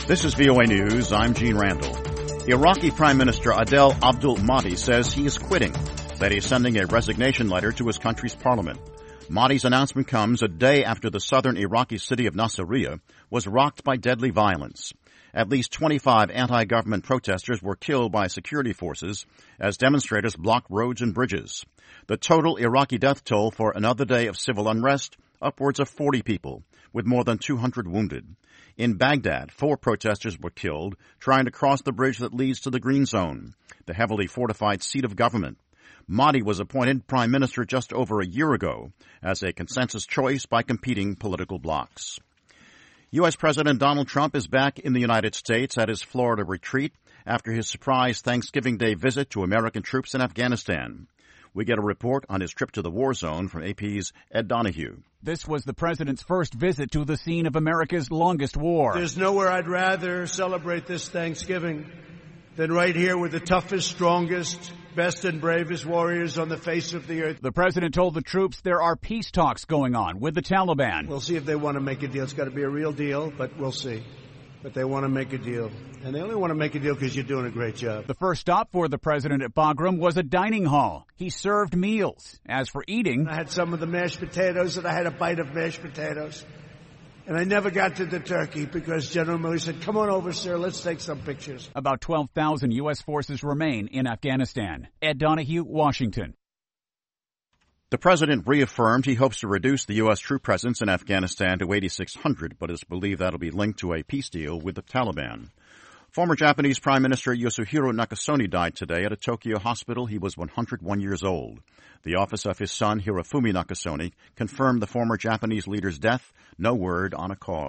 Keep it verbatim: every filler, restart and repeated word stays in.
This is V O A News. I'm Gene Randall. Iraqi Prime Minister Adel Abdul Mahdi says he is quitting, that he's sending a resignation letter to his country's parliament. Mahdi's announcement comes a day after the southern Iraqi city of Nasiriyah was rocked by deadly violence. At least twenty-five anti-government protesters were killed by security forces as demonstrators blocked roads and bridges. The total Iraqi death toll for another day of civil unrest, upwards of forty people, with more than two hundred wounded. In Baghdad, four protesters were killed trying to cross the bridge that leads to the Green Zone, the heavily fortified seat of government. Mahdi was appointed prime minister just over a year ago as a consensus choice by competing political blocs. U S. President Donald Trump is back in the United States at his Florida retreat after his surprise Thanksgiving Day visit to American troops in Afghanistan. We get a report on his trip to the war zone from A P's Ed Donahue. This was the president's first visit to the scene of America's longest war. There's nowhere I'd rather celebrate this Thanksgiving than right here with the toughest, strongest, best and bravest warriors on the face of the earth. The president told the troops there are peace talks going on with the Taliban. We'll see if they want to make a deal. It's got to be a real deal, but we'll see. But they want to make a deal. And they only want to make a deal because you're doing a great job. The first stop for the president at Bagram was a dining hall. He served meals. As for eating, I had some of the mashed potatoes, and I had a bite of mashed potatoes. And I never got to the turkey because General Milley said, come on over, sir, let's take some pictures. About twelve thousand U S forces remain in Afghanistan. Ed Donahue, Washington. The president reaffirmed he hopes to reduce the U S troop presence in Afghanistan to eighty-six hundred, but is believed that'll be linked to a peace deal with the Taliban. Former Japanese Prime Minister Yoshihiro Nakasone died today at a Tokyo hospital. He was one hundred one years old. The office of his son, Hirofumi Nakasone, confirmed the former Japanese leader's death. No word on a cause.